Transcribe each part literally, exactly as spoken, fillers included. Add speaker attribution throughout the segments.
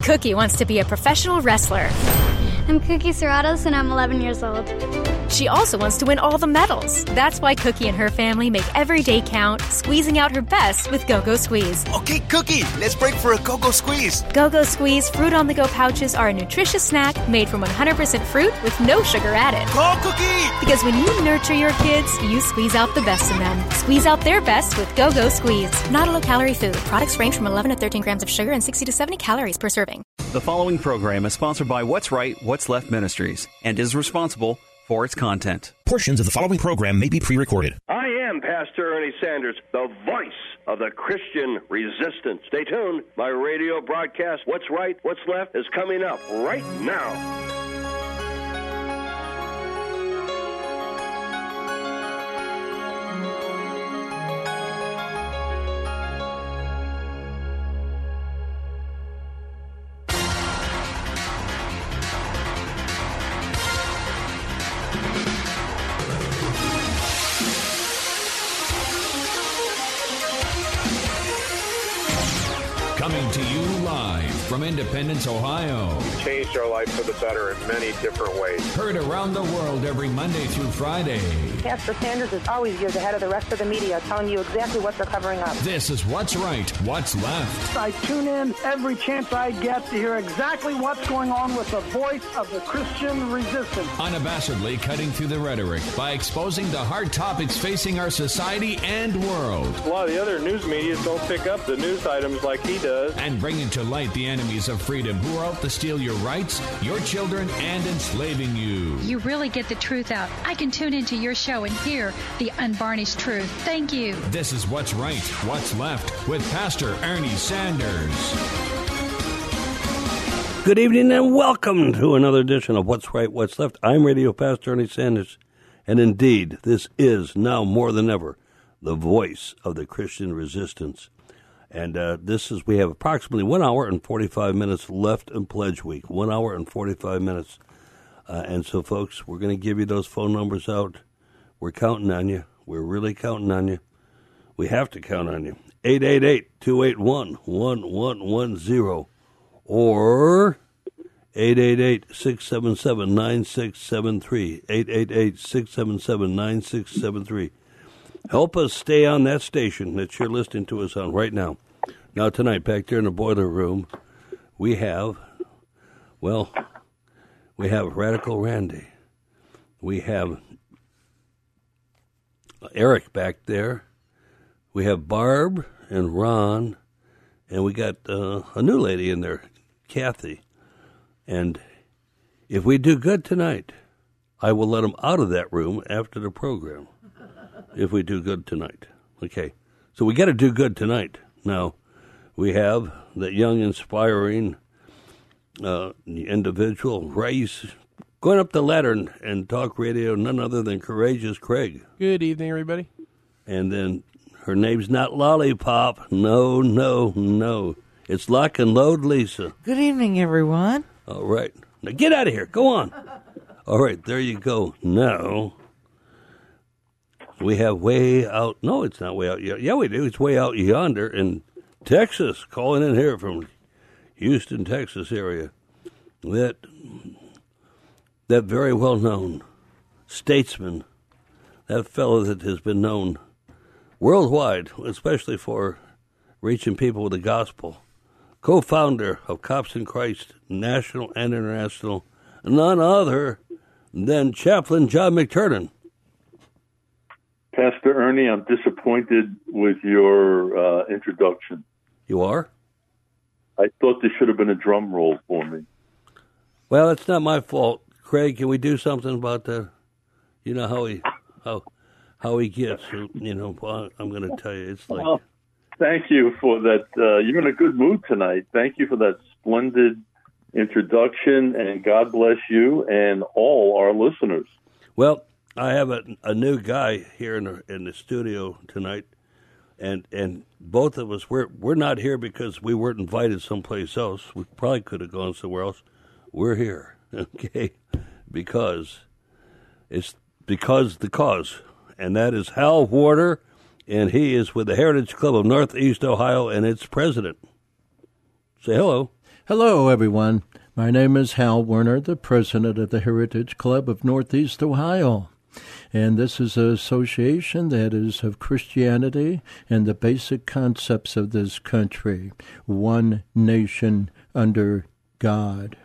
Speaker 1: Cookie wants to be a professional wrestler.
Speaker 2: I'm Cookie Serratos, and I'm eleven years old.
Speaker 1: She also wants to win all the medals. That's why Cookie and her family make every day count, squeezing out her best with Go-Go Squeeze.
Speaker 3: Okay, Cookie, let's break for a Go-Go Squeeze.
Speaker 1: Go-Go Squeeze Fruit-on-the-Go pouches are a nutritious snack made from one hundred percent fruit with no sugar added.
Speaker 3: Go, Cookie!
Speaker 1: Because when you nurture your kids, you squeeze out the best in them. Squeeze out their best with Go-Go Squeeze. Not a low-calorie food. Products range from eleven to thirteen grams of sugar and sixty to seventy calories per serving.
Speaker 4: The following program is sponsored by What's Right, What's Left Ministries and is responsible for its content.
Speaker 5: Portions of the following program may be pre-recorded.
Speaker 6: I am Pastor Ernie Sanders, the voice of the Christian resistance. Stay tuned. My radio broadcast, What's Right, What's Left, is coming up right now.
Speaker 7: Coming to you live from Independence, Ohio.
Speaker 8: You've changed our life for the better in many different ways.
Speaker 7: Heard around the world every Monday through Friday.
Speaker 9: Pastor Sanders is always years ahead of the rest of the media, telling you exactly what they're covering up.
Speaker 7: This is What's Right, What's Left.
Speaker 10: I tune in every chance I get to hear exactly what's going on with the voice of the Christian resistance.
Speaker 7: Unabashedly cutting through the rhetoric by exposing the hard topics facing our society and world.
Speaker 8: A lot of the other news media don't pick up the news items like he does.
Speaker 7: And bringing to light the enemies of freedom who are out to steal your rights, your children, and enslaving you.
Speaker 11: You really get the truth out. I can tune into your show and hear the unvarnished truth. Thank you.
Speaker 7: This is What's Right, What's Left with Pastor Ernie Sanders.
Speaker 12: Good evening and welcome to another edition of What's Right, What's Left. I'm Radio Pastor Ernie Sanders, and indeed, this is now more than ever the voice of the Christian resistance. And uh, this is, we have approximately one hour and forty-five minutes left in Pledge Week. One hour and forty-five minutes. Uh, and so, folks, we're going to give you those phone numbers out. We're counting on you. We're really counting on you. We have to count on you. eight eight eight, two eight one, one one one zero or eight eight eight, six seven seven, nine six seven three. eight eight eight, six seven seven, nine six seven three. Help us stay on that station that you're listening to us on right now. Now, tonight, back there in the boiler room, we have, well, we have Radical Randy. We have Eric back there. We have Barb and Ron. And we got uh, a new lady in there, Kathy. And if we do good tonight, I will let them out of that room after the program. If we do good tonight. Okay. So we got to do good tonight. Now, we have that young, inspiring uh, individual, Race, going up the ladder and, and talk radio, none other than Courageous Craig.
Speaker 13: Good evening, everybody.
Speaker 12: And then her name's not Lollipop. No, no, no. It's Lock and Load Lisa.
Speaker 14: Good evening, everyone.
Speaker 12: All right. Now get out of here. Go on. All right. There you go. Now, we have way out. No, it's not way out. Yeah, we do. It's way out yonder in Texas, calling in here from Houston, Texas area. That that very well-known statesman, that fellow that has been known worldwide, especially for reaching people with the gospel, co-founder of Cops in Christ, national and international, none other than Chaplain John McTurnan.
Speaker 15: Pastor Ernie, I'm disappointed with your uh, introduction.
Speaker 12: You are?
Speaker 15: I thought there should have been a drum roll for me.
Speaker 12: Well, it's not my fault. Craig, can we do something about that? You know how he how how he gets. You know, I'm going to tell you, it's like.
Speaker 15: Well, thank you for that. Uh, you're in a good mood tonight. Thank you for that splendid introduction, and God bless you and all our listeners.
Speaker 12: Well, I have a, a new guy here in the, in the studio tonight, and and both of us, we're we're not here because we weren't invited someplace else. We probably could have gone somewhere else. We're here, okay, because it's because the cause, and that is Hal Warder, and he is with the Heritage Club of Northeast Ohio and its president. Say hello.
Speaker 13: Hello, everyone. My name is Hal Werner, the president of the Heritage Club of Northeast Ohio. And this is an association that is of Christianity and the basic concepts of this country. One nation under God.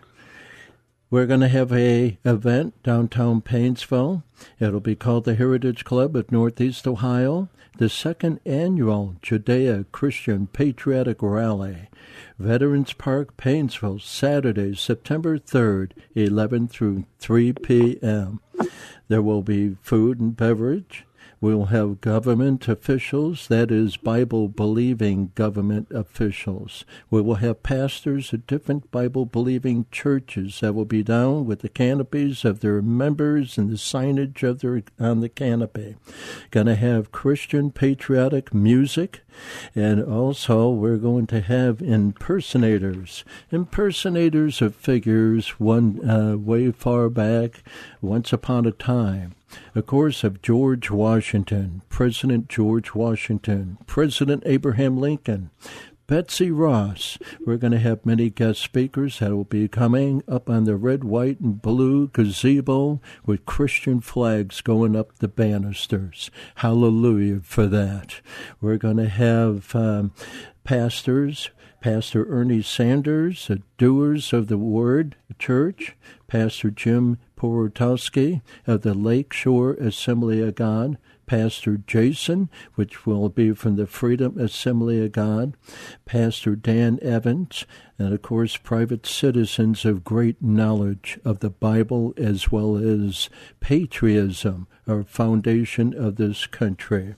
Speaker 13: We're going to have a event downtown Painesville. It'll be called the Heritage Club of Northeast Ohio, the second annual Judeo-Christian Patriotic Rally. Veterans Park, Painesville, Saturday, September third, eleven through three p.m. There will be food and beverage. We'll have government officials, that is, Bible-believing government officials. We will have pastors of different Bible-believing churches that will be down with the canopies of their members and the signage of their on the canopy. Going to have Christian patriotic music, and also we're going to have impersonators, impersonators of figures one uh, way far back, once upon a time. Of course, of George Washington, President George Washington, President Abraham Lincoln, Betsy Ross. We're going to have many guest speakers that will be coming up on the red, white, and blue gazebo with Christian flags going up the banisters. Hallelujah for that. We're going to have um, pastors, Pastor Ernie Sanders, the Doers of the Word Church, Pastor Jim Porotowski of the Lakeshore Assembly of God, Pastor Jason, which will be from the Freedom Assembly of God, Pastor Dan Evans, and, of course, private citizens of great knowledge of the Bible as well as patriotism, our foundation of this country.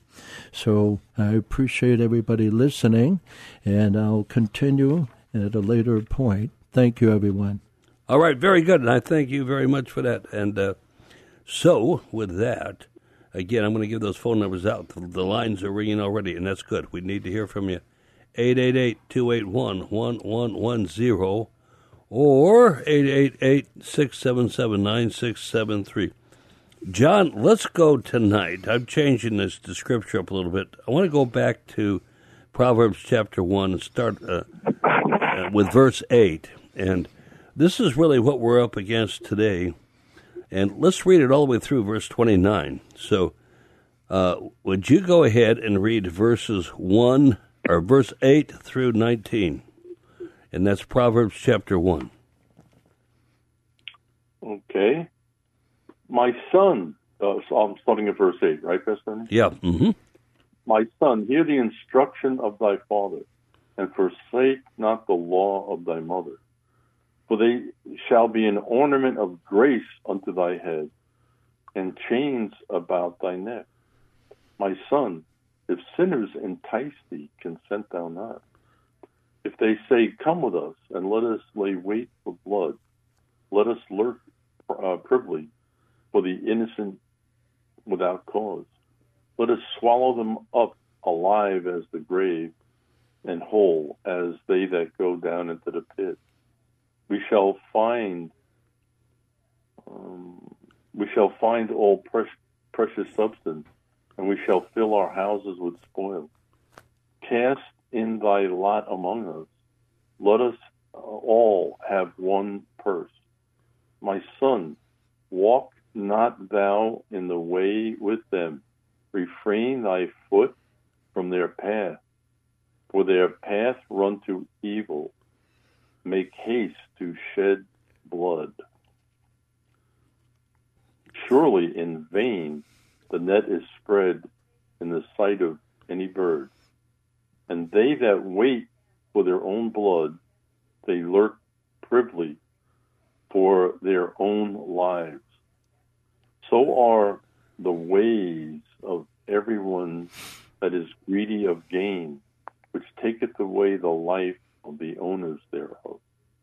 Speaker 13: So I appreciate everybody listening, and I'll continue at a later point. Thank you, everyone.
Speaker 12: All right, very good, and I thank you very much for that. And uh, so, with that, again, I'm going to give those phone numbers out. The, the lines are ringing already, and that's good. We need to hear from you. eight eight eight, two eight one, one one one zero or eight eight eight, six seven seven, nine six seven three. John, let's go tonight. I'm changing this to scripture up a little bit. I want to go back to Proverbs chapter one and start uh, uh, with verse eight. And this is really what we're up against today. And let's read it all the way through verse twenty-nine. So uh, would you go ahead and read verses one or verse eight through nineteen? And that's Proverbs chapter one.
Speaker 15: Okay. My son, uh, so I'm starting at verse eight, right, Pastor?
Speaker 12: Yeah. Mm-hmm.
Speaker 15: My son, hear the instruction of thy father, and forsake not the law of thy mother. For they shall be an ornament of grace unto thy head, and chains about thy neck. My son, if sinners entice thee, consent thou not. If they say, come with us, and let us lay wait for blood, let us lurk uh, privily for the innocent without cause. Let us swallow them up alive as the grave, and whole as they that go down into the pit. We shall find, um, we shall find all pre- precious substance, and we shall fill our houses with spoil. Cast in thy lot among us. Let us uh, all have one purse. My son, walk not thou in the way with them. Refrain thy foot from their path, for their path run to evil. Make haste to shed blood. Surely in vain the net is spread in the sight of any bird, and they that wait for their own blood, they lurk privily for their own lives. So are the ways of everyone that is greedy of gain, which taketh away the life of the owners thereof.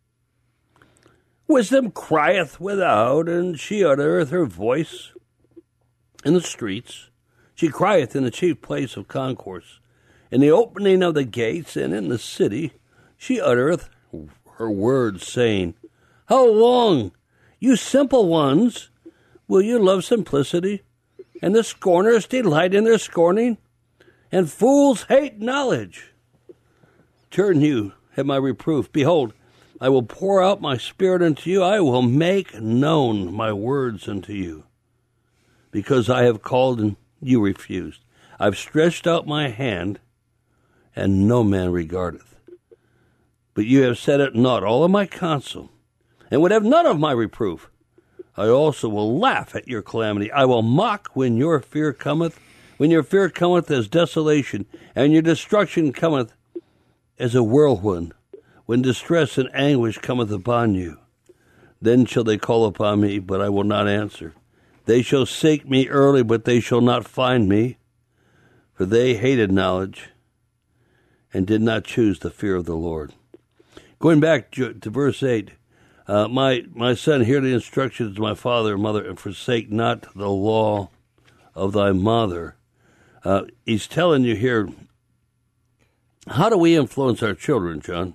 Speaker 12: Wisdom crieth without, and she uttereth her voice in the streets. She crieth in the chief place of concourse. In the opening of the gates and in the city, she uttereth her words, saying, how long, you simple ones, will you love simplicity? And the scorners delight in their scorning, and fools hate knowledge. Turn you at my reproof. Behold, I will pour out my Spirit unto you. I will make known my words unto you. Because I have called and you refused. I've stretched out my hand, and no man regardeth. But you have set at naught all of my counsel, and would have none of my reproof. I also will laugh at your calamity. I will mock when your fear cometh, when your fear cometh as desolation, and your destruction cometh as a whirlwind, when distress and anguish cometh upon you. Then shall they call upon me, but I will not answer. They shall seek me early, but they shall not find me, for they hated knowledge and did not choose the fear of the Lord. Going back to verse eight, uh, my, my son, hear the instructions of my father and mother, and forsake not the law of thy mother. Uh, he's telling you here, how do we influence our children, John?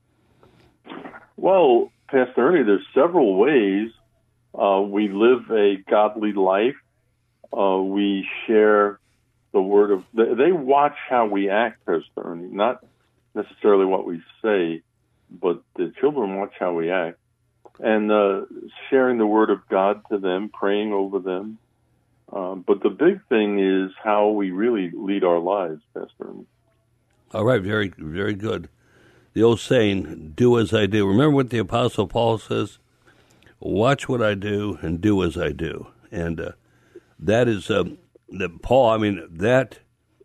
Speaker 15: Well, Pastor Ernie, there's several ways. Uh, we live a godly life. Uh, we share the word of... They watch how we act, Pastor Ernie, not necessarily what we say, but the children watch how we act. And uh, sharing the word of God to them, praying over them. Uh, but the big thing is how we really lead our lives, Pastor Ernie.
Speaker 12: All right, very, very good. The old saying, do as I do. Remember what the Apostle Paul says? Watch what I do and do as I do. And uh, that is, uh, that Paul, I mean, that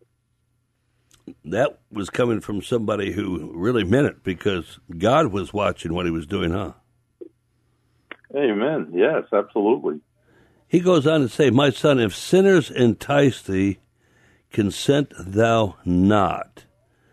Speaker 12: that was coming from somebody who really meant it, because God was watching what he was doing, huh?
Speaker 15: Amen. Yes, absolutely.
Speaker 12: He goes on to say, my son, if sinners entice thee, consent thou not.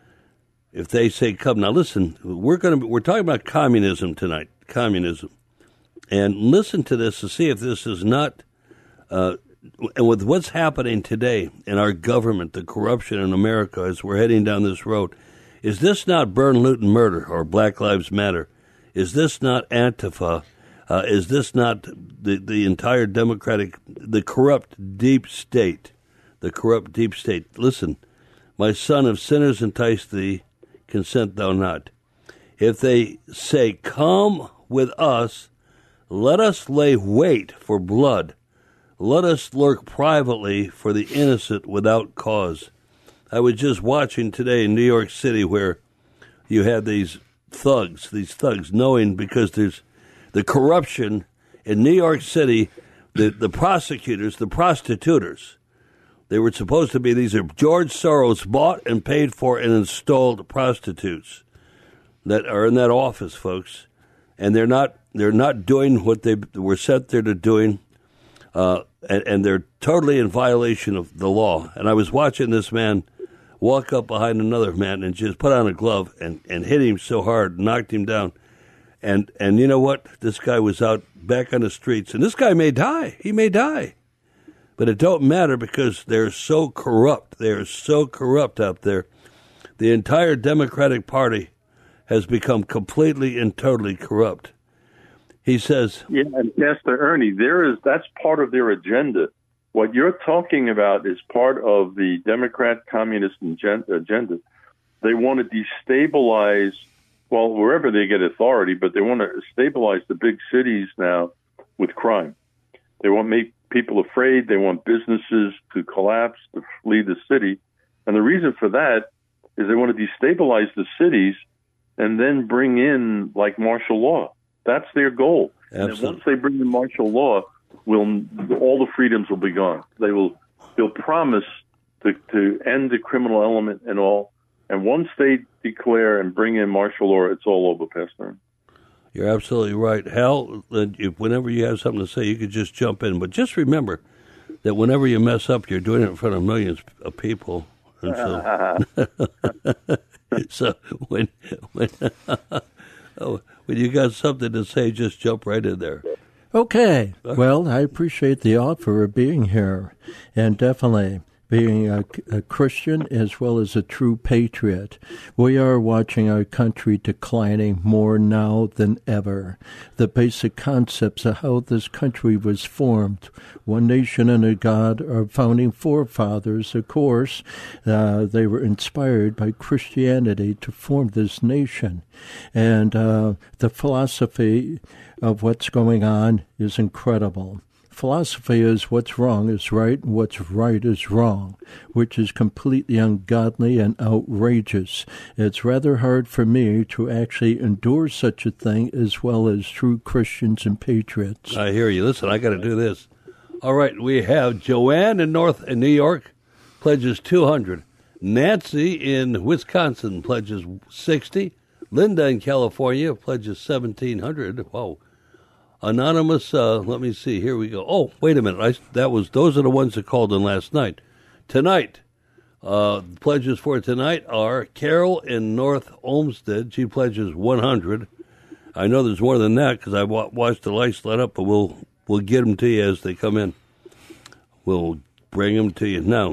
Speaker 12: If they say, come. Now listen, we're going to we're talking about communism tonight, communism. And listen to this to see if this is not, uh, and with what's happening today in our government, the corruption in America as we're heading down this road, is this not burn, loot, and murder, or Black Lives Matter? Is this not Antifa? Uh, is this not the, the entire Democratic, the corrupt deep state, the corrupt deep state? Listen, my son, if sinners entice thee, consent thou not. If they say, come with us, let us lay wait for blood. Let us lurk privately for the innocent without cause. I was just watching today in New York City where you had these thugs, these thugs knowing, because there's the corruption in New York City, the, the prosecutors, the prostituters, they were supposed to be, these are George Soros bought and paid for and installed prostitutes that are in that office, folks. And they're not they're not doing what they were set there to doing, uh, and, and they're totally in violation of the law. And I was watching this man walk up behind another man and just put on a glove and, and hit him so hard, knocked him down. And and you know what? This guy was out back on the streets, and this guy may die. He may die. But it don't matter, because they're so corrupt. They're so corrupt out there. The entire Democratic Party has become completely and totally corrupt. He says...
Speaker 15: Yeah, and Pastor Ernie, there is that's part of their agenda. What you're talking about is part of the Democrat communist agenda. They want to destabilize, well, wherever they get authority, but they want to stabilize the big cities now with crime. They want to make people afraid. They want businesses to collapse, to flee the city. And the reason for that is they want to destabilize the cities and then bring in, like, martial law. That's their goal.
Speaker 12: Absolutely.
Speaker 15: And once they bring in martial law, will all the freedoms will be gone. They will they'll promise to, to end the criminal element and all. And once they declare and bring in martial law, it's all over, Pastor.
Speaker 12: You're absolutely right. Hal, whenever you have something to say, you could just jump in. But just remember that whenever you mess up, you're doing it in front of millions of people. And so, so when when, oh, when you got something to say, just jump right in there.
Speaker 13: Okay. Well, I appreciate the offer of being here. And definitely, being a, a Christian as well as a true patriot. We are watching our country declining more now than ever. The basic concepts of how this country was formed, one nation under God, our founding forefathers, of course, uh, they were inspired by Christianity to form this nation. And uh, the philosophy of what's going on is incredible. Philosophy is what's wrong is right and what's right is wrong, which is completely ungodly and outrageous. It's rather hard for me to actually endure such a thing as well as true Christians and patriots.
Speaker 12: I hear you. Listen, I got to do this. All right, we have Joanne in North in New York, pledges two hundred. Nancy in Wisconsin pledges sixty. Linda in California pledges seventeen hundred. Whoa. Anonymous, uh, let me see. Here we go. Oh, wait a minute. I, that was those are the ones that called in last night. Tonight, uh, pledges for tonight are Carol in North Olmsted. She pledges one hundred. I know there's more than that because I wa- watched the lights light up, but we'll we'll get them to you as they come in. We'll bring them to you now.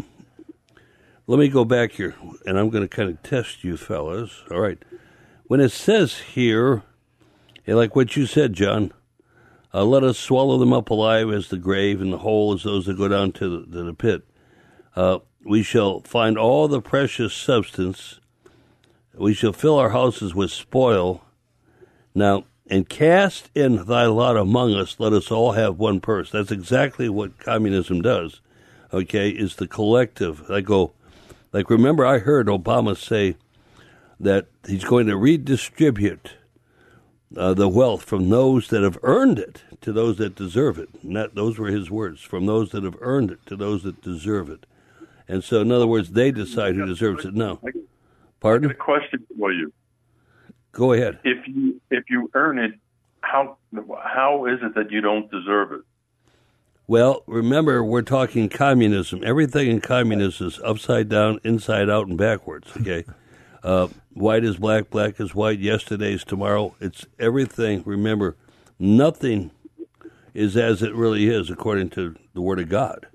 Speaker 12: Let me go back here, and I'm going to kind of test you fellas. All right. When it says here, like what you said, John, Uh, let us swallow them up alive as the grave, and the whole as those that go down to the, to the pit. Uh, we shall find all the precious substance. We shall fill our houses with spoil. Now, and cast in thy lot among us, let us all have one purse. That's exactly what communism does, okay, is the collective. I go, like, remember I heard Obama say that he's going to redistribute Uh, the wealth from those that have earned it to those that deserve it. And that, those were his words, from those that have earned it to those that deserve it. And so, in other words, they decide who deserves it now. Pardon?
Speaker 15: I got a question for you.
Speaker 12: Go ahead.
Speaker 15: If you if you earn it, how how is it that you don't deserve it?
Speaker 12: Well, remember, we're talking communism. Everything in communism is upside down, inside out, and backwards, okay? Uh, white is black, black is white, yesterday is tomorrow. It's everything. Remember, nothing is as it really is according to the Word of God.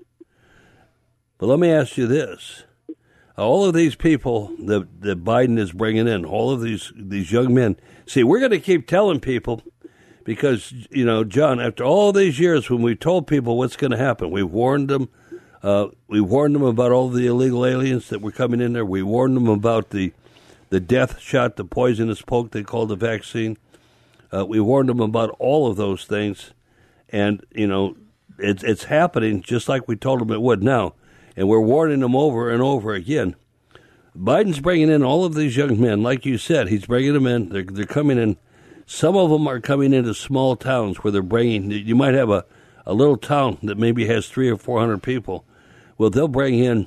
Speaker 12: But let me ask you this. All of these people that, that Biden is bringing in, all of these, these young men, see, we're going to keep telling people because, you know, John, after all these years when we told people what's going to happen, we warned them. Uh, we warned them about all the illegal aliens that were coming in there. We warned them about the The death shot, the poisonous poke they called the vaccine. Uh, we warned them about all of those things. And, you know, it's, it's happening just like we told them it would now. And we're warning them over and over again. Biden's bringing in all of these young men. Like you said, he's bringing them in. They're, they're coming in. Some of them are coming into small towns where they're bringing, you might have a, a little town that maybe has three or four hundred people. Well, they'll bring in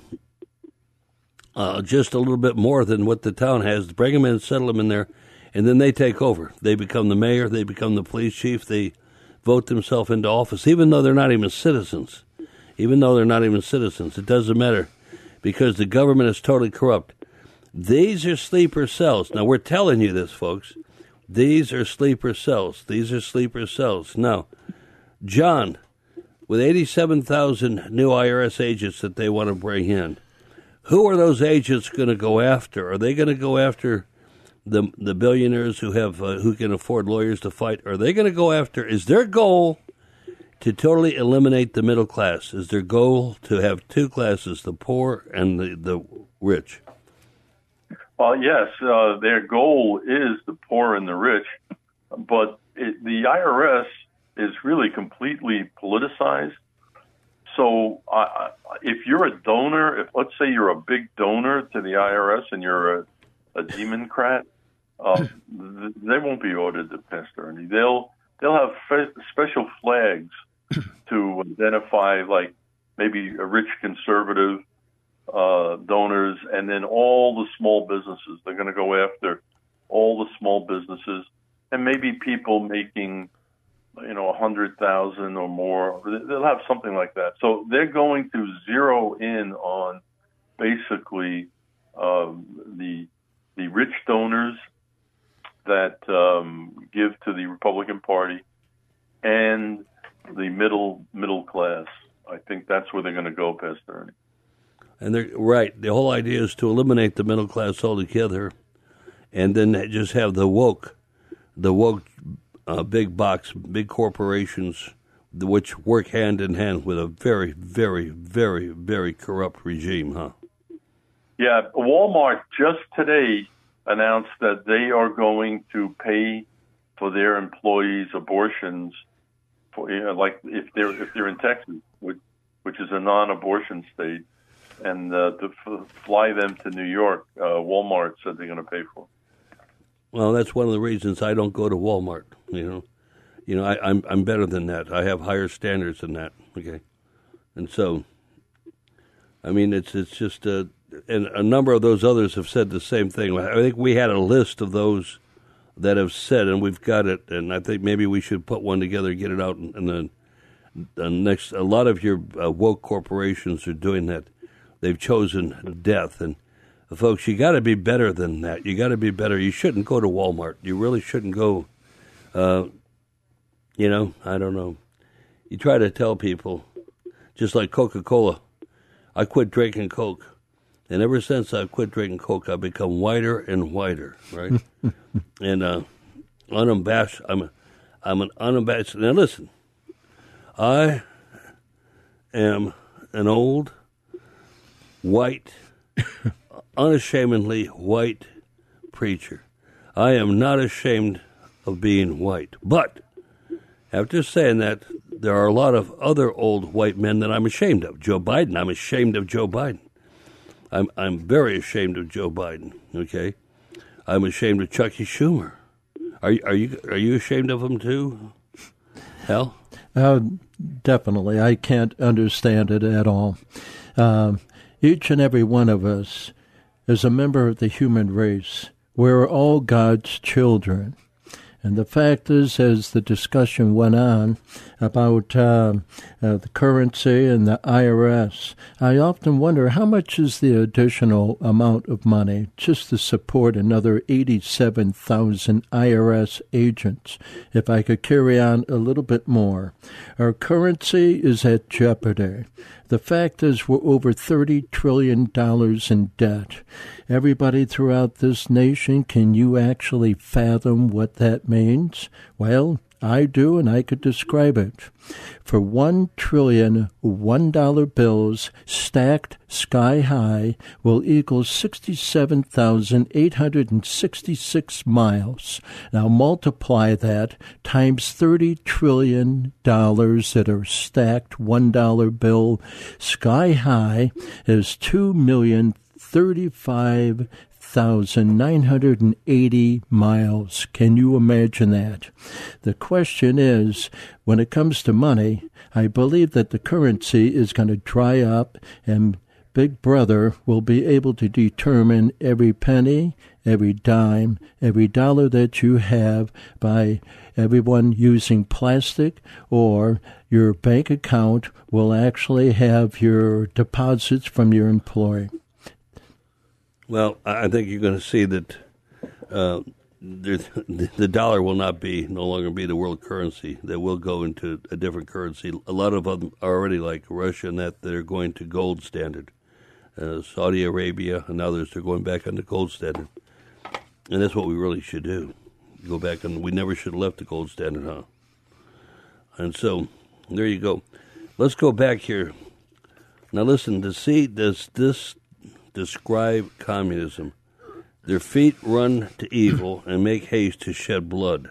Speaker 12: Uh, just a little bit more than what the town has, bring them in, settle them in there, and then they take over. They become the mayor, they become the police chief, they vote themselves into office, even though they're not even citizens. Even though they're not even citizens. It doesn't matter, because the government is totally corrupt. These are sleeper cells. Now, we're telling you this, folks. These are sleeper cells. These are sleeper cells. Now, John, with eighty-seven thousand new I R S agents that they want to bring in, who are those agents going to go after? Are they going to go after the the billionaires who have uh, who can afford lawyers to fight? Are they going to go after? Is their goal to totally eliminate the middle class? Is their goal to have two classes, the poor and the, the rich?
Speaker 15: Well, yes, uh, their goal is the poor and the rich, but it, the I R S is really completely politicized. So uh, if you're a donor, if let's say you're a big donor to the I R S and you're a, a Democrat, uh, they won't be ordered to pass Ernie. They'll they'll have fe- special flags to identify, like maybe a rich conservative uh, donors, and then all the small businesses. They're going to go after all the small businesses, and maybe people making, you know, a hundred thousand or more. They'll have something like that. So they're going to zero in on basically um, the the rich donors that um, give to the Republican Party and the middle middle class. I think that's where they're going to go, Pastor Ernie.
Speaker 12: And they're right. The whole idea is to eliminate the middle class altogether, and then just have the woke, the woke, uh, big box, big corporations, which work hand in hand with a very, very, very, very corrupt regime, huh?
Speaker 15: Yeah, Walmart just today announced that they are going to pay for their employees' abortions, for you know, like if they're if they're in Texas, which, which is a non-abortion state, and uh, to f- fly them to New York. Uh, Walmart said they're going to pay for it.
Speaker 12: Well, that's one of the reasons I don't go to Walmart. You know, you know, I, I'm I'm better than that. I have higher standards than that. Okay, and so, I mean, it's it's just, uh, and a number of those others have said the same thing. I think we had a list of those that have said, and we've got it. And I think maybe we should put one together, get it out, and then the next. A lot of your uh, woke corporations are doing that. They've chosen death, and folks, you got to be better than that. You got to be better. You shouldn't go to Walmart. You really shouldn't go. Uh, you know, I don't know. You try to tell people, just like Coca-Cola. I quit drinking Coke, and ever since I quit drinking Coke, I've become whiter and whiter, right? and uh, unabashed. I'm, a, I'm an unabashed. Now listen, I am an old, white, unashamedly white preacher. I am not ashamed of being white. But after saying that, there are a lot of other old white men that I'm ashamed of. Joe Biden, I'm ashamed of Joe Biden. I'm I'm very ashamed of Joe Biden. Okay, I'm ashamed of Chucky Schumer. Are you are you are you ashamed of him too, Hal?
Speaker 13: Uh, definitely, I can't understand it at all. Um, each and every one of us is a member of the human race. We're all God's children. And the fact is, as the discussion went on about uh, uh, the currency and the I R S, I often wonder how much is the additional amount of money just to support another eighty-seven thousand I R S agents, if I could carry on a little bit more. Our currency is at jeopardy. The fact is we're over thirty trillion dollars in debt. Everybody throughout this nation, can you actually fathom what that means? Well, I do, and I could describe it. For one trillion one dollar bills stacked sky high will equal sixty-seven thousand eight hundred sixty-six miles. Now multiply that times thirty trillion dollars that are stacked one dollar bill sky high is two million thirty-five thousand nine hundred eighty miles. Can you imagine that? The question is, when it comes to money, I believe that the currency is going to dry up and Big Brother will be able to determine every penny, every dime, every dollar that you have by everyone using plastic, or your bank account will actually have your deposits from your employer.
Speaker 12: Well, I think you're going to see that uh, the, the dollar will not be no longer be the world currency. That will go into a different currency. A lot of them are already like Russia, and that they're going to gold standard. Uh, Saudi Arabia and others are going back on the gold standard, and that's what we really should do. Go back on. We never should have left the gold standard, huh? And so there you go. Let's go back here. Now listen. To see does this describe communism? Their feet run to evil and make haste to shed blood.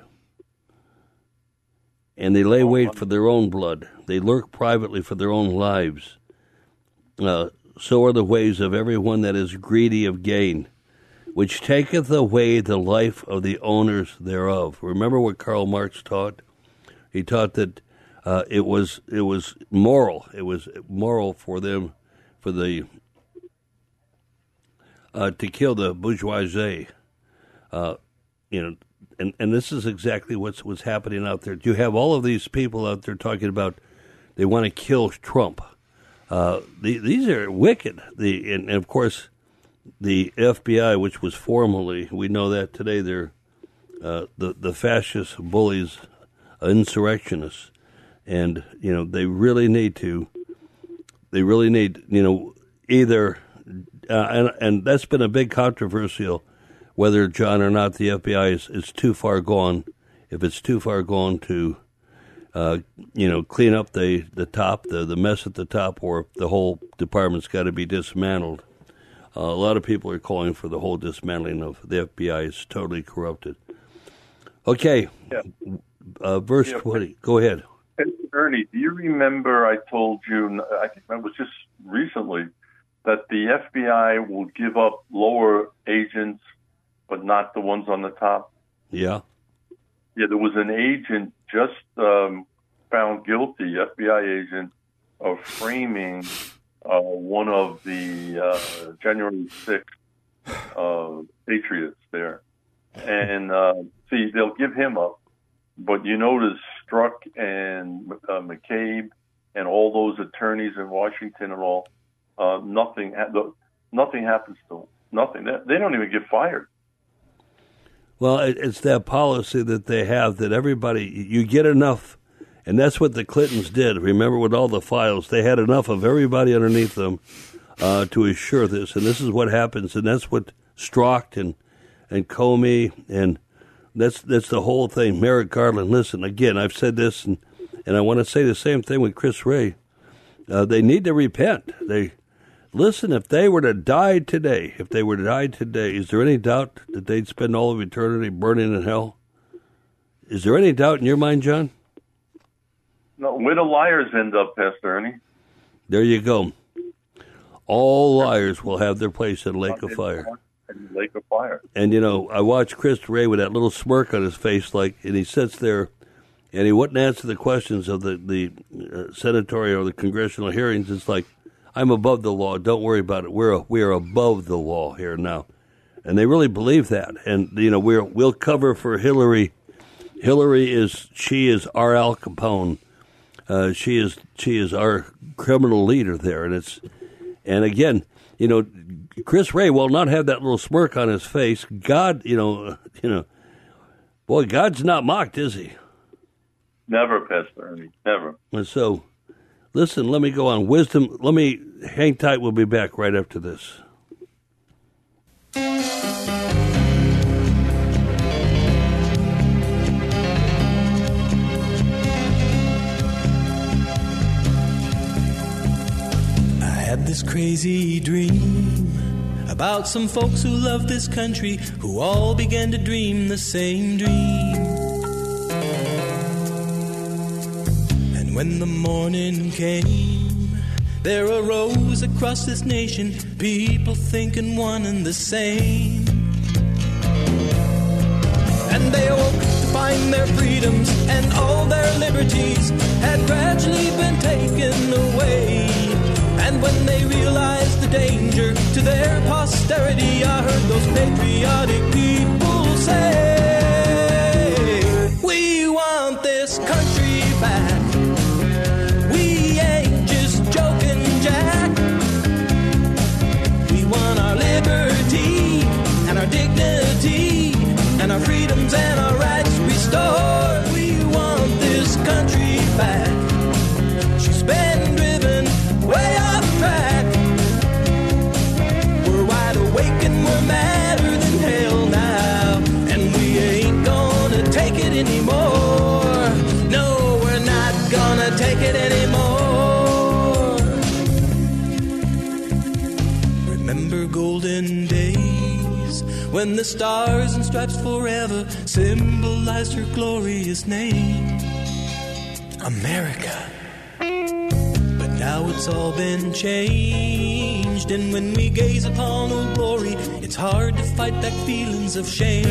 Speaker 12: And they lay wait for their own blood. They lurk privately for their own lives. Uh, so are the ways of everyone that is greedy of gain, which taketh away the life of the owners thereof. Remember what Karl Marx taught? He taught that uh, it was it was moral. It was moral for them, for the Uh, to kill the bourgeoisie, uh, you know, and, and this is exactly what's what's happening out there. You have all of these people out there talking about they want to kill Trump. Uh, the, these are wicked. The and, and of course, the F B I, which was formerly, we know that today, they're uh, the the fascist bullies, insurrectionists, and you know they really need to. They really need, you know. either, uh, and, and that's been a big controversial, whether, John, or not the F B I is, is too far gone, if it's too far gone to, uh, you know, clean up the, the top, the, the mess at the top, or the whole department's got to be dismantled. Uh, a lot of people are calling for the whole dismantling of the F B I. It's totally corrupted. Okay,
Speaker 15: yeah.
Speaker 12: uh, verse yeah, twenty. Go ahead.
Speaker 15: Ernie, do you remember I told you, I think that was just recently, that the F B I will give up lower agents, but not the ones on the top?
Speaker 12: Yeah.
Speaker 15: Yeah, there was an agent just um, found guilty, F B I agent, of framing uh, one of the uh, January sixth uh, patriots there. And, uh, see, they'll give him up. But you notice Strzok and uh, McCabe and all those attorneys in Washington and all, uh, nothing ha- nothing happens to them. Nothing. They, they don't even get fired.
Speaker 12: Well, it, it's that policy that they have that everybody, you get enough, and that's what the Clintons did. Remember, with all the files, they had enough of everybody underneath them uh, to assure this. And this is what happens, and that's what Strzok and, and Comey and That's that's the whole thing. Merrick Garland, listen, again, I've said this, and, and I want to say the same thing with Chris Wray. Uh, they need to repent. They Listen, if they were to die today, if they were to die today, is there any doubt that they'd spend all of eternity burning in hell? Is there any doubt in your mind, John?
Speaker 15: No, where do liars end up, Pastor Ernie?
Speaker 12: There you go. All liars will have their place in the lake of fire.
Speaker 15: In the lake of fire.
Speaker 12: And, you know, I watched Chris Wray with that little smirk on his face, like, and he sits there, and he wouldn't answer the questions of the, the uh, senatorial or the congressional hearings. It's like, I'm above the law. Don't worry about it. We're a, we are above the law here now. And they really believe that. And, you know, we're, we'll cover for Hillary. Hillary is, she is our Al Capone. Uh, she is, she is our criminal leader there. And it's, and again, you know, Chris Wray will not have that little smirk on his face. God, you know, you know, boy, God's not mocked, is he?
Speaker 15: Never, Pastor Ernie, never.
Speaker 12: And so, listen, let me go on. Wisdom, let me hang tight. We'll be back right after this.
Speaker 14: This crazy dream about some folks who love this country, who all began to dream the same dream. And when the morning came, there arose across this nation people thinking one and the same. And they awoke to find their freedoms and all their liberties had gradually been taken away. And when they realized the danger to their posterity, I heard those patriotic people say, we want this country back. We ain't just joking, Jack. We want our liberty and our dignity and our freedoms and our rights restored. We want this country back. She's been driven way off track. We're wide awake and we're madder than hell now, and we ain't gonna take it anymore. No, we're not gonna take it anymore. Remember golden days when the stars and stripes forever symbolized her glorious name, America. Now it's all been changed, and when we gaze upon her glory, it's hard to fight back feelings of shame.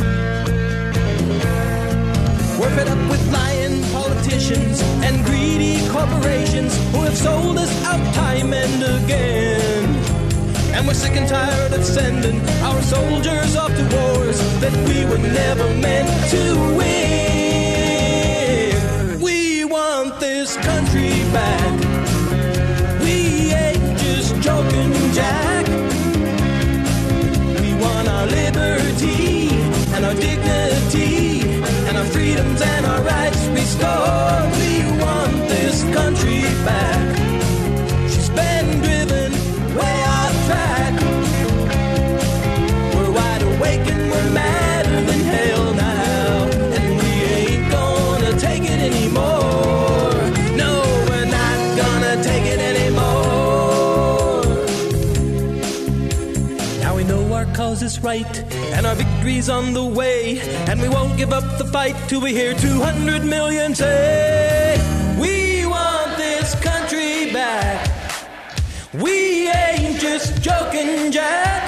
Speaker 14: We're fed up with lying politicians and greedy corporations who have sold us out time and again. And we're sick and tired of sending our soldiers off to wars that we were never meant to win. We want this country back. Joking, Jack. We want our liberty and our dignity and our freedoms and our rights restored. We want this country back. She's been driven way cause is right, and our victory's on the way, and we won't give up the fight till we hear two hundred million say, we want this country back. We ain't just joking, Jack.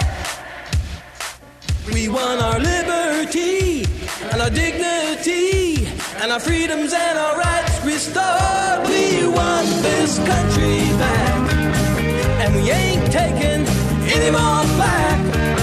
Speaker 14: We want our liberty and our dignity and our freedoms and our rights restored. We want this country back, and we ain't taking any more flack.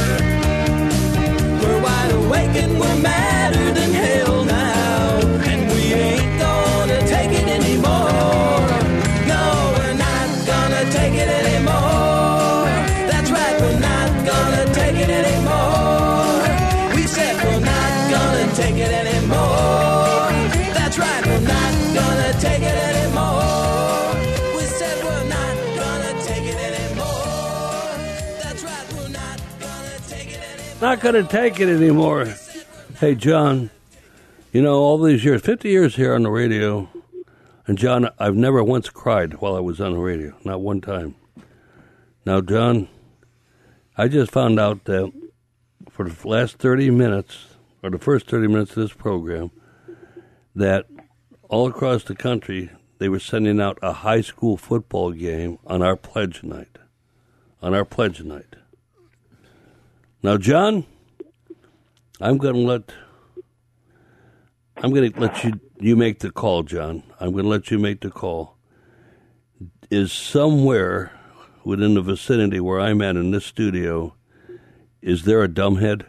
Speaker 14: We're wide awake and we're madder than hell now, and we ain't gonna take it anymore. No, we're not gonna take it anymore. That's right, we're not gonna take it anymore. We said we're not gonna take it anymore. That's right, we're not gonna take it anymore. We said we're not gonna take it anymore. That's right, we're not gonna take it anymore.
Speaker 12: Not going to take it anymore. Hey, John, you know, all these years, fifty years here on the radio, and John, I've never once cried while I was on the radio, not one time. Now, John, I just found out that for the last thirty minutes, or the first thirty minutes of this program, that all across the country, they were sending out a high school football game on our pledge night. On our pledge night. Now, John, I'm going to let I'm going to let you you make the call, John. I'm going to let you make the call. Is somewhere within the vicinity where I'm at in this studio, is there a dumbhead?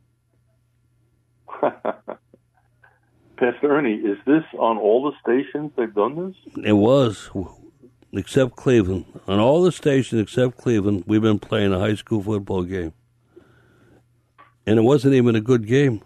Speaker 15: Pastor Ernie, is this on all the stations they've done this?
Speaker 12: It was, except Cleveland. On all the stations except Cleveland, we've been playing a high school football game. And it wasn't even a good game.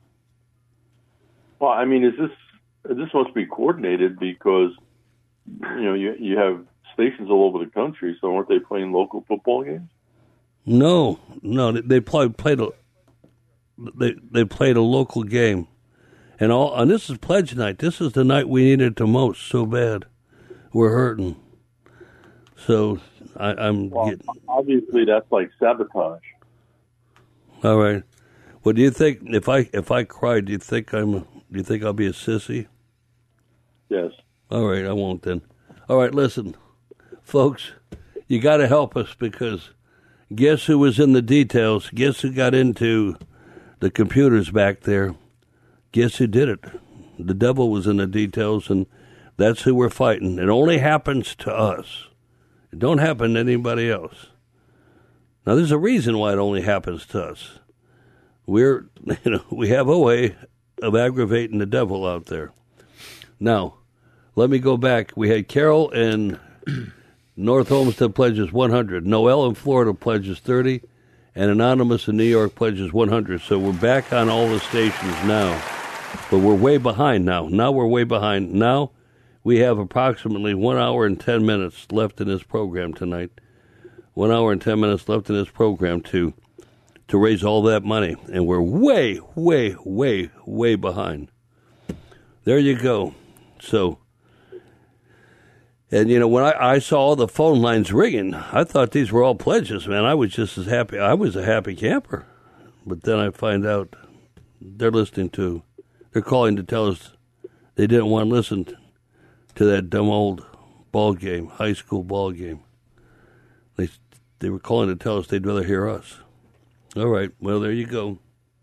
Speaker 15: Well, I mean, is this this must be coordinated because, you know, you you have stations all over the country, so aren't they playing local football games?
Speaker 12: No, no, they, they played played a they they played a local game, and all. And this is pledge night. This is the night we needed the most. So bad, we're hurting. So I, I'm
Speaker 15: well,
Speaker 12: getting,
Speaker 15: obviously that's like sabotage.
Speaker 12: All right. Well, do you think if I if I cry, do you think I'm do you think I'll be a sissy?
Speaker 15: Yes.
Speaker 12: All right, I won't then. All right, listen, folks, you got to help us because guess who was in the details? Guess who got into the computers back there? Guess who did it? The devil was in the details, and that's who we're fighting. It only happens to us. It don't happen to anybody else. Now, there's a reason why it only happens to us. We're, you know, we have a way of aggravating the devil out there. Now, let me go back. We had Carol in North Olmsted pledges one hundred. Noel in Florida pledges thirty. And Anonymous in New York pledges one hundred. So we're back on all the stations now. But we're way behind now. Now we're way behind. Now we have approximately one hour and ten minutes left in this program tonight. One hour and ten minutes left in this program to to raise all that money. And we're way, way, way, way behind. There you go. So, and, you know, when I, I saw all the phone lines ringing, I thought these were all pledges, man. I was just as happy. I was a happy camper. But then I find out they're listening to, they're calling to tell us they didn't want to listen to that dumb old ball game, high school ball game. They they were calling to tell us they'd rather hear us. All right, well, there you go.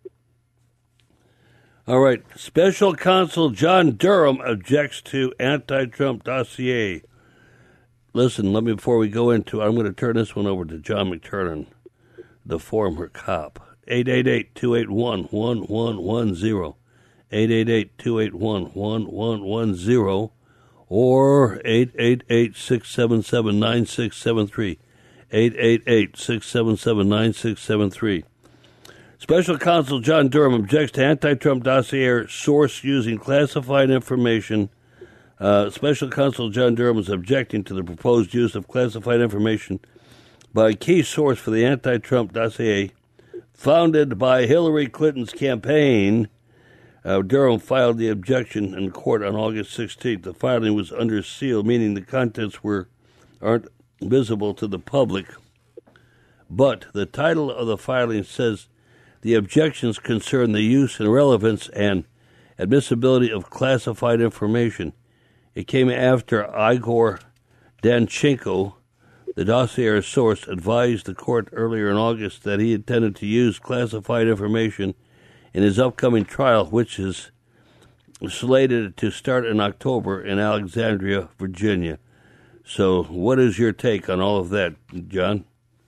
Speaker 12: All right, Special Counsel John Durham objects to anti-Trump dossier. Listen, let me, before we go into it, I'm going to turn this one over to John McTurnan, the former cop. eight eight eight, two eight one, one one one zero. eight eight eight, two eight one, one one one zero. Or eight eight eight, six seven seven, nine six seven three. eight eight eight, six seven seven, nine six seven three. Special Counsel John Durham objects to anti-Trump dossier source using classified information. Uh, Special Counsel John Durham is objecting to the proposed use of classified information by a key source for the anti-Trump dossier founded by Hillary Clinton's campaign. Uh, Durham filed the objection in court on August sixteenth. The filing was under seal, meaning the contents were aren't visible to the public. But the title of the filing says The objections concern the use and relevance and admissibility of classified information. It came after Igor Danchenko, the dossier source, advised the court earlier in August that he intended to use classified information in his upcoming trial, which is slated to start in October in Alexandria, Virginia. So what is your take on all of that, John?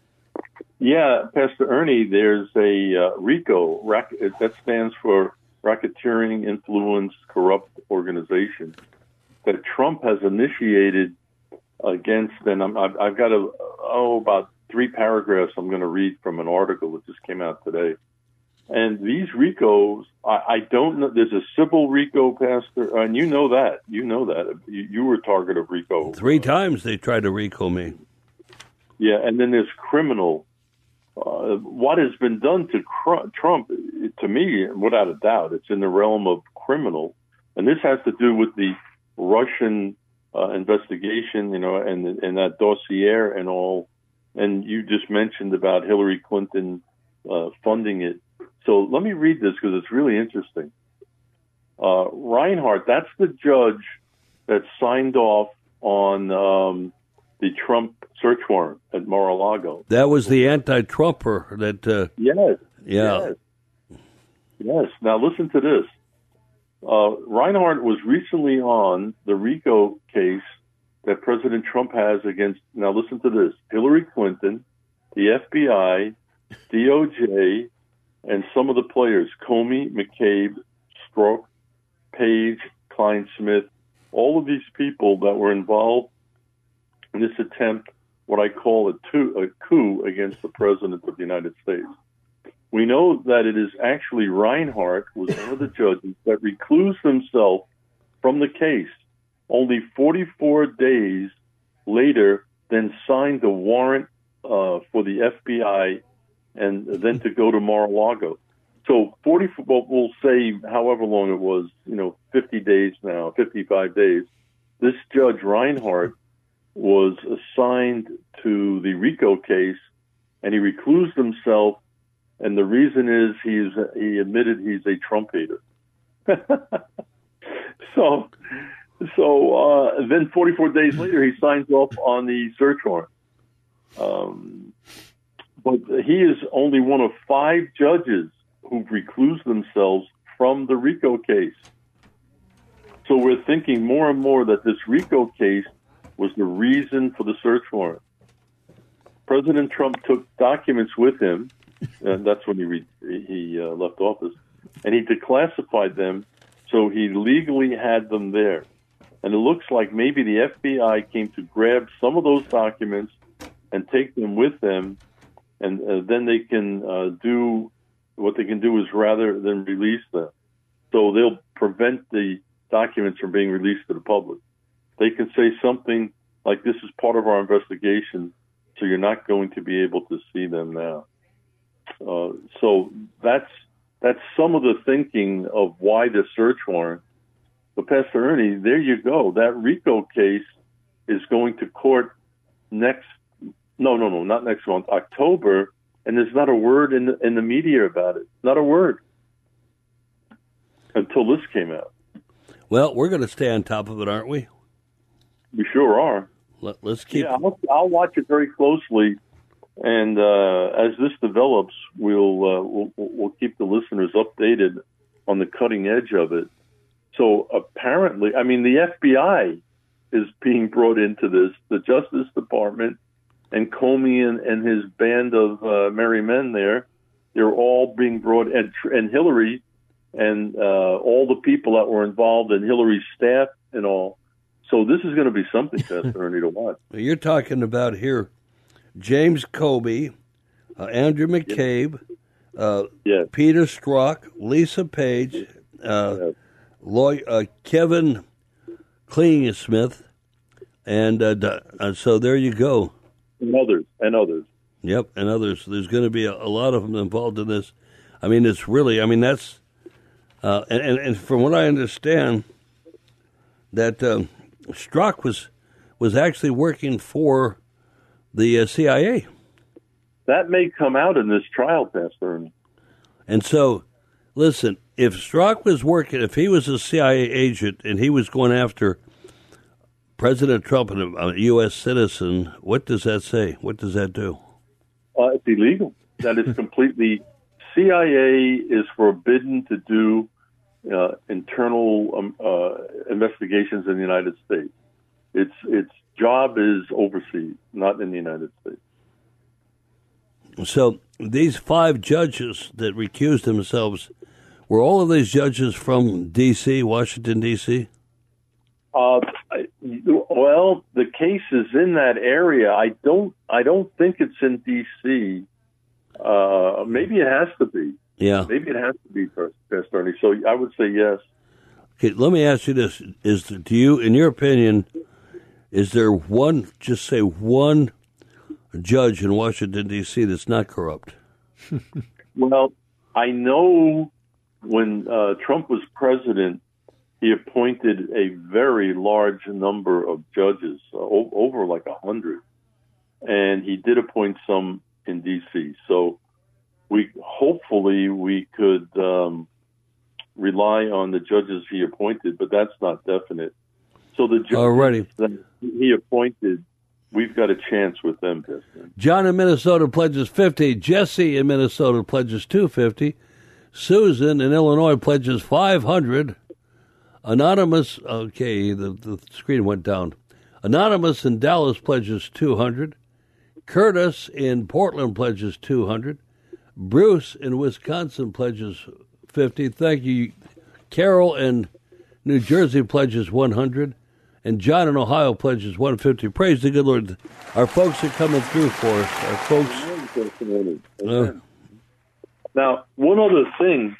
Speaker 15: Yeah, Pastor Ernie, there's a uh, RICO, rac- that stands for Racketeering Influence Corrupt Organization, that Trump has initiated against, and I'm, I've, I've got a, oh, about three paragraphs I'm going to read from an article that just came out today. And these RICOs, I, I don't know, there's a civil RICO, Pastor, and you know that. You know that. You, you were a target of RICO.
Speaker 12: Three times they tried to RICO me.
Speaker 15: Yeah, and then there's criminal. Uh, what has been done to cr- Trump, to me, without a doubt, it's in the realm of criminal. And this has to do with the Russian uh, investigation, you know, and, and that dossier and all. And you just mentioned about Hillary Clinton uh, funding it. So let me read this because it's really interesting. Uh, Reinhart, that's the judge that signed off on um, the Trump search warrant at Mar-a-Lago.
Speaker 12: That was the anti-Trumper that... Uh,
Speaker 15: yes.
Speaker 12: Yeah.
Speaker 15: Yes. Yes. Now listen to this. Uh, Reinhart was recently on the RICO case that President Trump has against, now listen to this, Hillary Clinton, the F B I, D O J, and some of the players, Comey, McCabe, Strzok, Page, Klein-Smith, all of these people that were involved in this attempt, what I call a, two, a coup against the President of the United States. We know that it is actually Reinhart, was one of the judges, that reclused himself from the case only forty-four days later, then signed the warrant uh, for the F B I and then to go to Mar-a-Lago. So forty, well, we'll say however long it was, you know, fifty days now, fifty-five days, this Judge Reinhart was assigned to the RICO case, and he reclused himself, and the reason is he's he admitted he's a Trump hater. so, so uh, then forty-four days later, he signs off on the search warrant. Um, but he is only one of five judges who've reclused themselves from the RICO case. So we're thinking more and more that this RICO case was the reason for the search warrant. President Trump took documents with him, and that's when he re- he uh, left office, and he declassified them, so he legally had them there. And it looks like maybe the F B I came to grab some of those documents and take them with them, and uh, then they can uh, do what they can do is rather than release them. So they'll prevent the documents from being released to the public. They can say something like, this is part of our investigation, so you're not going to be able to see them now. Uh, so that's that's some of the thinking of why the search warrant. But Pastor Ernie, there you go. That RICO case is going to court next, no, no, no, not next month, October, and there's not a word in the, in the media about it. Not a word. Until this came out.
Speaker 12: Well, we're going to stay on top of it, aren't we?
Speaker 15: We sure are.
Speaker 12: Let, let's keep...
Speaker 15: Yeah, I'll, I'll watch it very closely, and uh, as this develops, we'll, uh, we'll we'll keep the listeners updated on the cutting edge of it. So apparently, I mean, the F B I is being brought into this, the Justice Department, and Comey and, and his band of uh, merry men there, they're all being brought, and, and Hillary and uh, all the people that were involved in Hillary's staff and all. So this is going to be something, Pastor Ernie, to watch.
Speaker 12: You're talking about here James Comey, uh, Andrew McCabe, uh,
Speaker 15: yes.
Speaker 12: Peter Strzok, Lisa Page, uh, yes. Lloyd, uh, Kevin Klein-Smith, and uh, uh, so there you go.
Speaker 15: And others, and others.
Speaker 12: Yep, and others. There's going to be a, a lot of them involved in this. I mean, it's really, I mean, that's, uh, and, and, and from what I understand, that um, Strzok was was actually working for the uh, C I A.
Speaker 15: That may come out in this trial, Pastor Ernie.
Speaker 12: And so, listen, if Strzok was working, if he was a C I A agent and he was going after President Trump and a U S citizen, what does that say? What does that do?
Speaker 15: Uh, it's illegal. That is completely. C I A is forbidden to do uh, internal um, uh, investigations in the United States. Its its job is overseas, not in the United States.
Speaker 12: So these five judges that recused themselves, were all of these judges from D C, Washington, D C?
Speaker 15: Uh, well, the case is in that area. I don't. I don't think it's in D C. Uh, maybe it has to be.
Speaker 12: Yeah.
Speaker 15: Maybe it has to be, Pastor Ernie. So I would say yes.
Speaker 12: Okay. Let me ask you this: Is do you, in your opinion, is there one? Just say one judge in Washington D C that's not corrupt?
Speaker 15: Well, I know when uh, Trump was president, he appointed a very large number of judges, uh, o- over like a hundred, and he did appoint some in D C. So we hopefully we could um, rely on the judges he appointed, but that's not definite. So the judges
Speaker 12: Alrighty.
Speaker 15: that he appointed, we've got a chance with them, Piston.
Speaker 12: John in Minnesota pledges fifty. Jesse in Minnesota pledges two fifty. Susan in Illinois pledges five hundred. Anonymous, okay, the, the screen went down. Anonymous in Dallas pledges two hundred. Curtis in Portland pledges two hundred. Bruce in Wisconsin pledges fifty. Thank you. Carol in New Jersey pledges one hundred. And John in Ohio pledges one hundred fifty. Praise the good Lord. Our folks are coming through for us. Our folks. Uh,
Speaker 15: now, one other thing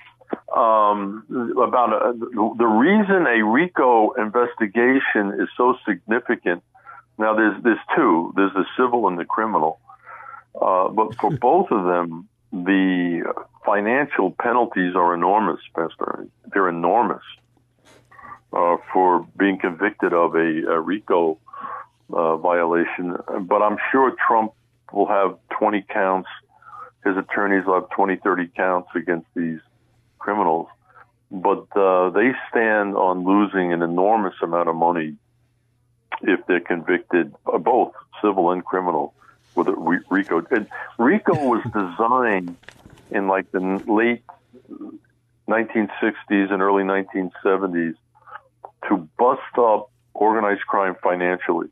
Speaker 15: um, about uh, the reason a RICO investigation is so significant. Now, there's there's two. There's the civil and the criminal. Uh, but for both of them, the financial penalties are enormous, Pastor. They're enormous. Uh, for being convicted of a, a RICO uh, violation. But I'm sure Trump will have twenty counts. His attorneys will have twenty, thirty counts against these criminals. But uh, they stand on losing an enormous amount of money if they're convicted, uh, both civil and criminal, with a RICO. And RICO was designed in like the late nineteen sixties and early nineteen seventies to bust up organized crime financially.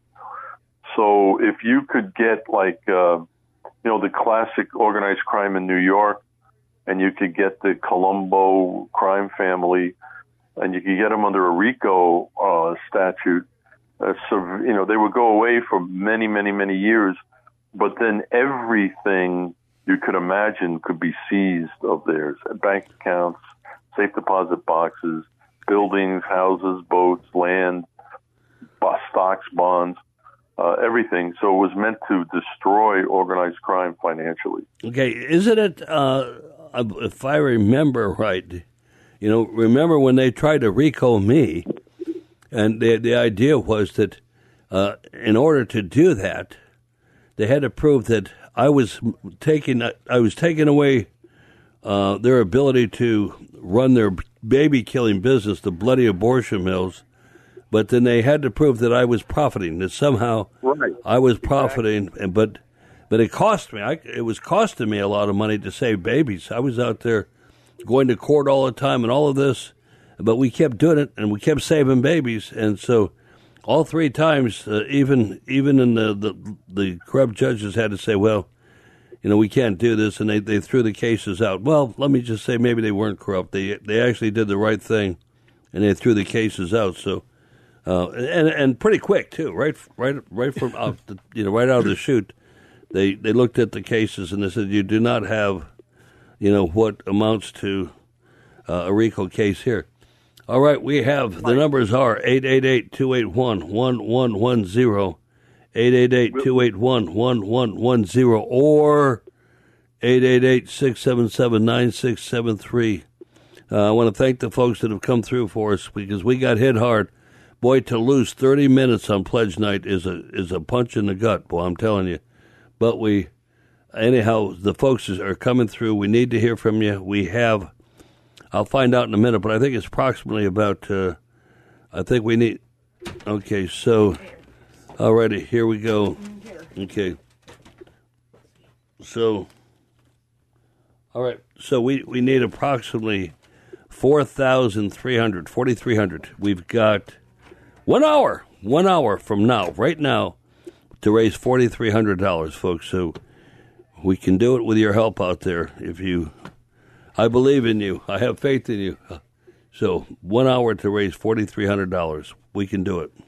Speaker 15: So if you could get like, uh, you know, the classic organized crime in New York, and you could get the Colombo crime family, and you could get them under a RICO uh, statute, uh, so, you know, they would go away for many, many, many years, but then everything you could imagine could be seized of theirs, bank accounts, safe deposit boxes, buildings, houses, boats, land, stocks, bonds, uh, everything. So it was meant to destroy organized crime financially.
Speaker 12: Okay, isn't it, uh, if I remember right, you know, remember when they tried to RICO me, and the, the idea was that uh, in order to do that, they had to prove that I was taking, I was taking away uh, their ability to run their baby-killing business, the bloody abortion mills, but then they had to prove that I was profiting, that somehow
Speaker 15: right.
Speaker 12: I was profiting, exactly. and but but it cost me. I, it was costing me a lot of money to save babies. I was out there going to court all the time and all of this, but we kept doing it, and we kept saving babies, and so all three times, uh, even even in the, the, the corrupt judges had to say, well, you know, we can't do this, and they, they threw the cases out. Well, let me just say maybe they weren't corrupt. They they actually did the right thing, and they threw the cases out. So, uh, and and pretty quick too, right right right from out the, you know right out of the chute, they they looked at the cases and they said you do not have, you know, what amounts to uh, a RICO case here. All right, we have the numbers are eight eight eight, two eight one, one one one zero. eight eight eight, two eight one, one one one zero or eight eight eight, six seven seven, nine six seven three. Uh, I want to thank the folks that have come through for us because we got hit hard. Boy, to lose thirty minutes on pledge night is a is a punch in the gut, boy, I'm telling you. But we, anyhow, the folks are coming through. We need to hear from you. We have, I'll find out in a minute, but I think it's approximately about, uh, I think we need, okay, so, alrighty, here we go. Okay. So, all right, so we, we need approximately four thousand three hundred, forty-three hundred. We've got one hour, one hour from now, right now, to raise forty-three hundred dollars, folks. So we can do it with your help out there. If you, I believe in you. I have faith in you. So one hour to raise forty-three hundred dollars. We can do it.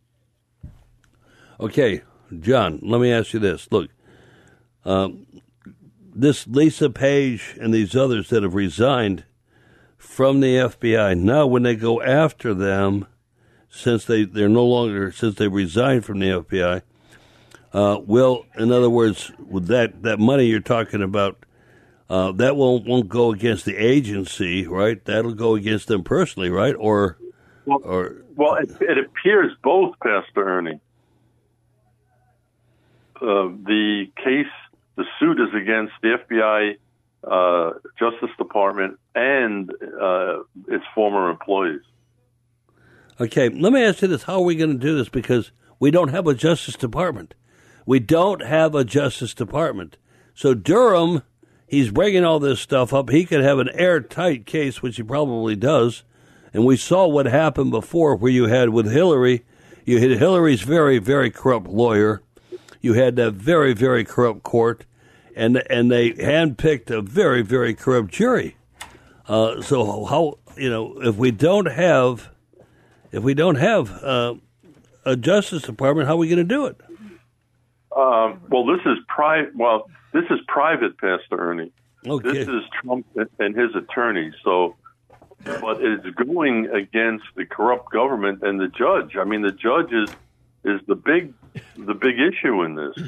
Speaker 12: Okay, John, let me ask you this. Look, um, this Lisa Page and these others that have resigned from the F B I, now when they go after them, since they, they're no longer, since they resigned from the F B I, uh, will, in other words, with that, that money you're talking about, uh, that won't, won't go against the agency, right? That'll go against them personally, right? Or,
Speaker 15: well,
Speaker 12: or
Speaker 15: well it, it appears both, Pastor Ernie. Uh, the case, the suit is against the F B I, uh, Justice Department, and uh, its former employees.
Speaker 12: Okay, let me ask you this. How are we going to do this? Because we don't have a Justice Department. We don't have a Justice Department. So Durham, he's bringing all this stuff up. He could have an airtight case, which he probably does. And we saw what happened before where you had with Hillary. You had Hillary's very, very corrupt lawyer. You had that very, very corrupt court. And and they handpicked a very, very corrupt jury. Uh, so how, you know, if we don't have... If we don't have uh, a Justice Department, how are we going to do it?
Speaker 15: Um, well, this is pri- Well, this is private, Pastor Ernie.
Speaker 12: Okay.
Speaker 15: This is Trump and his attorneys. So, but it's going against the corrupt government and the judge. I mean, the judge is is the big the big issue in this.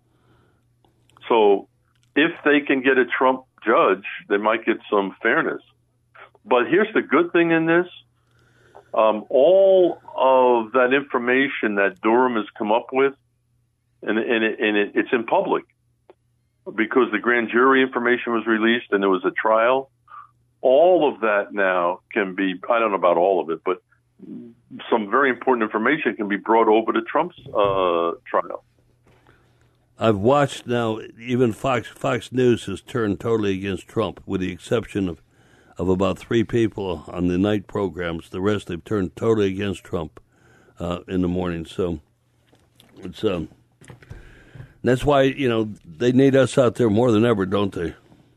Speaker 15: So, if they can get a Trump judge, they might get some fairness. But here's the good thing in this. Um, all of that information that Durham has come up with, and, and, it, and it, it's in public because the grand jury information was released and there was a trial. All of that now can be, I don't know about all of it, but some very important information can be brought over to Trump's uh, trial.
Speaker 12: I've watched now, even Fox Fox News has turned totally against Trump, with the exception of of about three people on the night programs. The rest, they've turned totally against Trump uh, in the morning. So it's um, that's why, you know, they need us out there more than ever, don't they?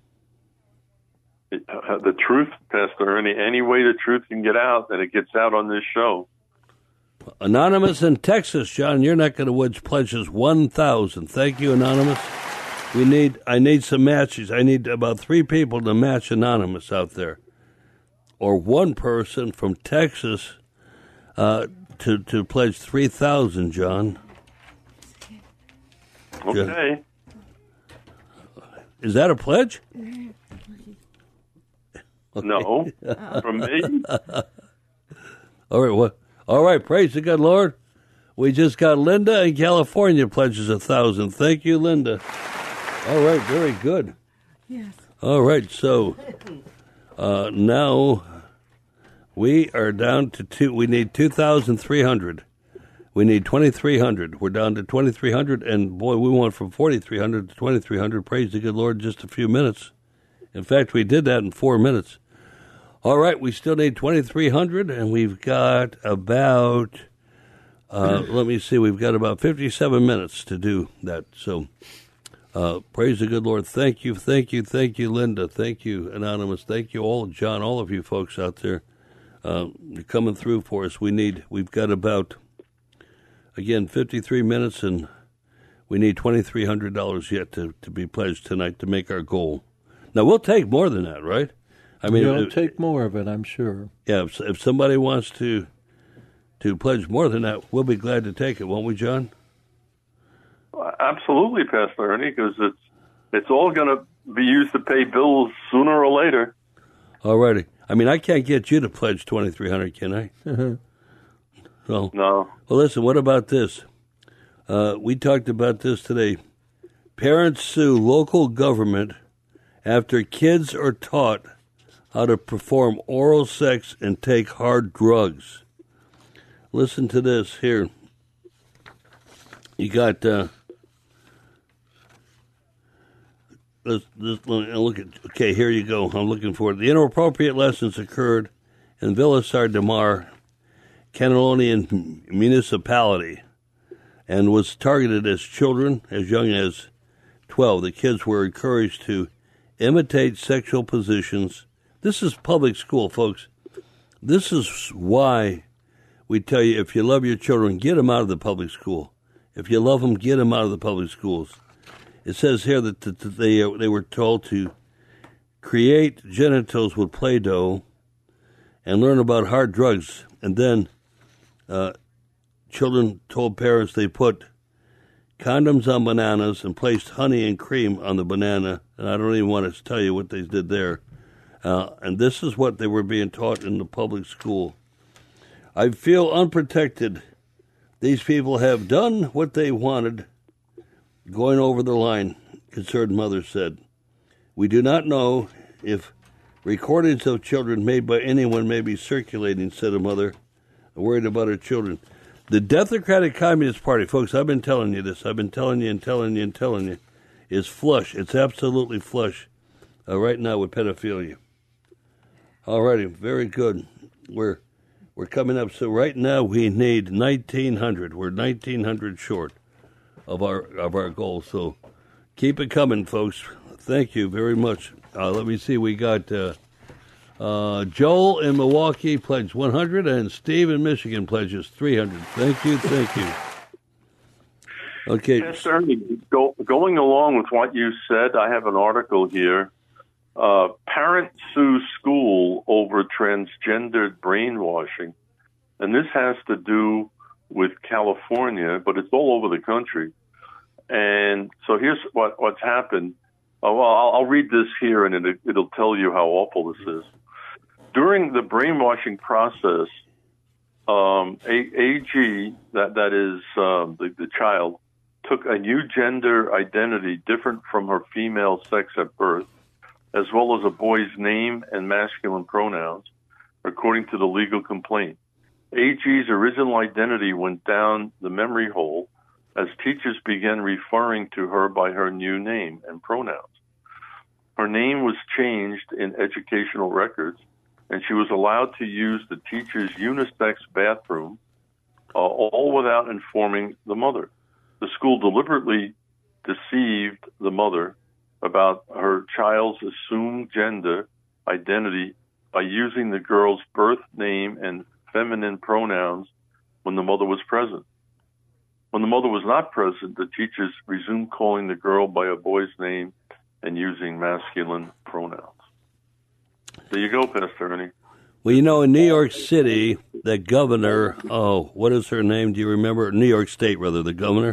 Speaker 15: It, uh, the truth, Pastor Ernie, any way the truth can get out, and it gets out on this show.
Speaker 12: Anonymous in Texas, John, your neck of the woods pledges one thousand. Thank you, Anonymous. We need. I need some matches. I need about three people to match Anonymous out there, or one person from Texas uh, to to pledge three thousand. John.
Speaker 15: Okay.
Speaker 12: Is that a pledge?
Speaker 15: No, from me.
Speaker 12: All right. What? All right. Praise the good Lord. We just got Linda in California pledges a thousand. Thank you, Linda. All right, very good.
Speaker 16: Yes.
Speaker 12: All right, so uh, now we are down to two. We need two thousand three hundred. We need twenty-three hundred. We're down to twenty-three hundred, and boy, we went from forty-three hundred to twenty-three hundred. Praise the good Lord, just a few minutes. In fact, we did that in four minutes. All right, we still need twenty-three hundred, and we've got about, uh, let me see, we've got about fifty-seven minutes to do that, so... Uh, praise the good Lord. Thank you, thank you, thank you, Linda. Thank you, Anonymous. Thank you all, John, all of you folks out there uh, coming through for us. We need, we've got about, again, fifty-three minutes, and we need twenty-three hundred dollars yet to, to be pledged tonight to make our goal. Now, we'll take more than that, right? I mean,
Speaker 13: You'll
Speaker 12: if,
Speaker 13: take more of it, I'm sure.
Speaker 12: Yeah, if, if somebody wants to to pledge more than that, we'll be glad to take it, won't we, John?
Speaker 15: Absolutely, Pastor Ernie, because it's it's all going to be used to pay bills sooner or later.
Speaker 12: All righty. I mean, I can't get you to pledge twenty-three hundred, can I? Well,
Speaker 15: no.
Speaker 12: Well, listen, what about this? Uh, we talked about this today. Parents sue local government after kids are taught how to perform oral sex and take hard drugs. Listen to this here. You got, uh, let's, let's look at, okay, here you go. I'm looking for it. The inappropriate lessons occurred in Villassar de Mar, Catalonian municipality, and was targeted as children as young as twelve. The kids were encouraged to imitate sexual positions. This is public school, folks. This is why we tell you, if you love your children, get them out of the public school. If you love them, get them out of the public schools. It says here that they they were told to create genitals with Play-Doh and learn about hard drugs. And then uh, children told parents they put condoms on bananas and placed honey and cream on the banana. And I don't even want to tell you what they did there. Uh, and this is what they were being taught in the public school. I feel unprotected. These people have done what they wanted, going over the line, concerned mother said. We do not know if recordings of children made by anyone may be circulating, said a mother, worried about her children. The Democratic Communist Party, folks, I've been telling you this. I've been telling you and telling you and telling you, is flush. It's absolutely flush uh, right now with pedophilia. All righty, very good. We're we're coming up. So right now we need nineteen hundred. We're nineteen hundred short of our of our goal. So keep it coming, folks. Thank you very much. Uh, let me see. We got uh, uh, Joel in Milwaukee pledged one hundred, and Steve in Michigan pledges three hundred. Thank you. Thank you. Okay.
Speaker 15: Yes, Ernie, go, going along with what you said, I have an article here. Uh, parent sues school over transgendered brainwashing. And this has to do with California, but it's all over the country. And so here's what, what's happened. Oh, well, I'll, I'll read this here, and it, it'll tell you how awful this is. During the brainwashing process, um, A G, that, that is um, the, the child, took a new gender identity different from her female sex at birth, as well as a boy's name and masculine pronouns, according to the legal complaint. A G's original identity went down the memory hole as teachers began referring to her by her new name and pronouns. Her name was changed in educational records, and she was allowed to use the teacher's unisex bathroom, uh, all without informing the mother. The school deliberately deceived the mother about her child's assumed gender identity by using the girl's birth name and feminine pronouns when the mother was present. When the mother was not present, the teachers resumed calling the girl by a boy's name and using masculine pronouns. There you go, Pastor Ernie.
Speaker 12: Well, you know, in New York City, the governor, oh, what is her name? Do you remember? New York State, rather, the governor?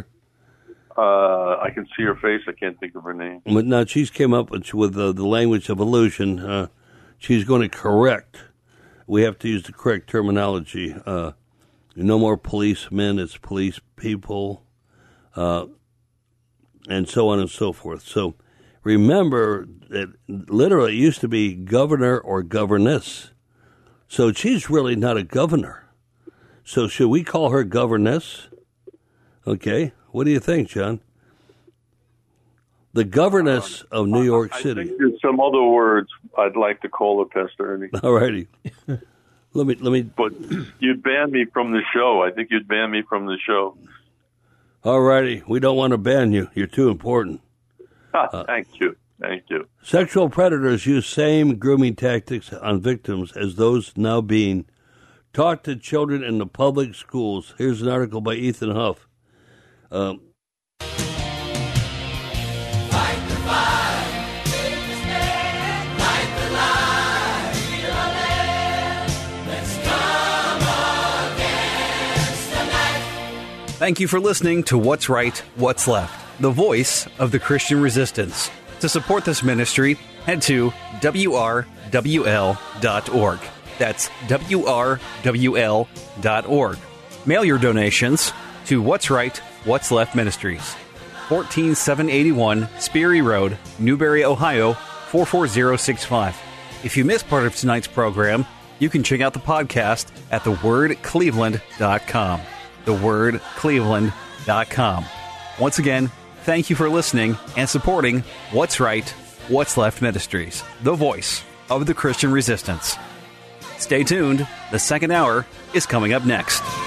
Speaker 15: Uh, I can see her face. I can't think of her name.
Speaker 12: But now she's came up with, with uh, the language of illusion. Uh, she's going to correct. We have to use the correct terminology. Uh, no more policemen. It's police people, uh, and so on and so forth. So remember that literally it used to be governor or governess. So she's really not a governor. So should we call her governess? Okay. What do you think, John? The governess uh, of New York
Speaker 15: I
Speaker 12: City.
Speaker 15: I think there's some other words I'd like to call her, Pastor Ernie.
Speaker 12: All righty. let me, let me.
Speaker 15: But you'd ban me from the show. I think you'd ban me from the show.
Speaker 12: All righty. We don't want to ban you. You're too important.
Speaker 15: Uh, Thank you. Thank you.
Speaker 12: Sexual predators use same grooming tactics on victims as those now being taught to children in the public schools. Here's an article by Ethan Huff. Um,
Speaker 4: Thank you for listening to What's Right, What's Left, the voice of the Christian resistance. To support this ministry, head to W R W L dot org. That's W R W L dot org. Mail your donations to What's Right, What's Left Ministries, one four seven eight one Sperry Road, Newberry, Ohio, four four zero six five. If you missed part of tonight's program, you can check out the podcast at the word cleveland dot com. the word cleveland dot com. Once again, thank you for listening and supporting What's Right, What's Left Ministries, the voice of the Christian resistance. Stay tuned. The second hour is coming up next.